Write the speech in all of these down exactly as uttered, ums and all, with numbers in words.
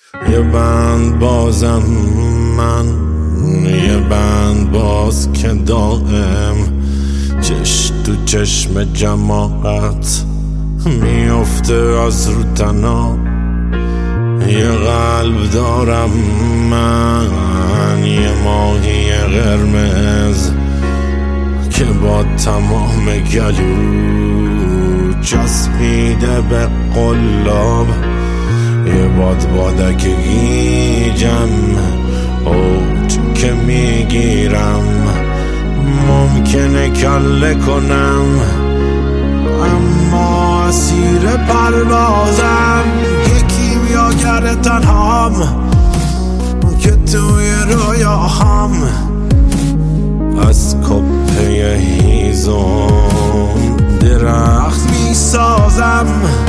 یه بند بازم من، یه بند باز که دائم چش تو چشم جماعت میفته از رو تنها. یه قلب دارم من، یه ماهی قرمز که با تمام گلو چسبیده به قلاب. یه باد بادک گیجم اوج که میگیرم، ممکنه کله کنم اما اسیر پروازم. یکی میاگر تنهام که توی رویاهم از کپه هیزم درخت میسازم.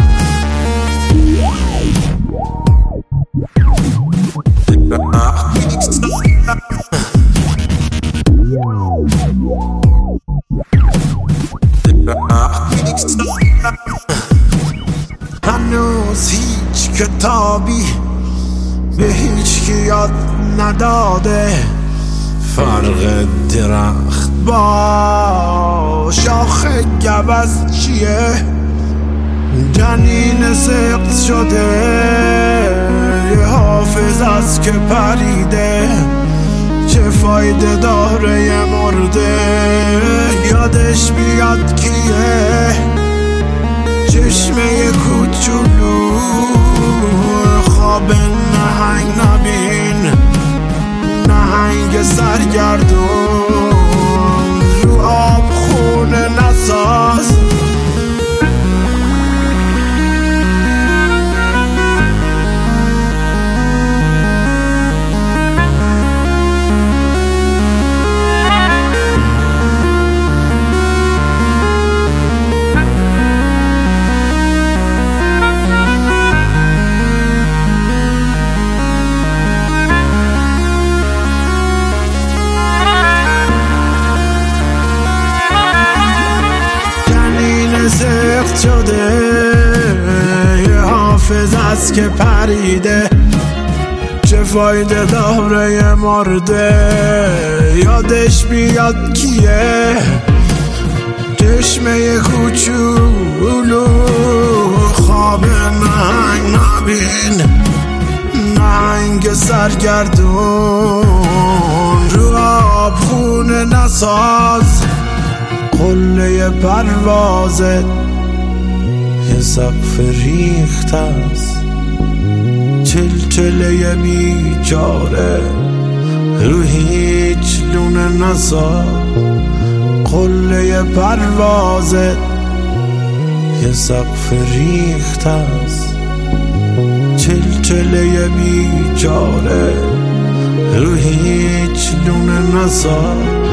هنوز هیچ کتابی به هیچ کی یاد نداده فرق درخت با شاخ گوز چیه. جنین سقط شده یه حافظ است که پریده، چه فایده داره یه مرده یادش بیاد کیه. چشمه کوچولو خواب نهنگ نبین، نهنگ سرگردون رو آب خونه نساز. سخت شده یه حافظ است که پریده، چه فایده داره یه مرده یادش بیاد کیه. چشمه کوچولو خواب نهنگ نبین، نهنگ سرگردون رو آب خونه نساز. قله پروازت یه سقف ریخت است، چلچله بیچاره رو هیچ لونه نساز. قله پروازت یه سقف ریخت است، چلچله بیچاره رو هیچ لونه نساز.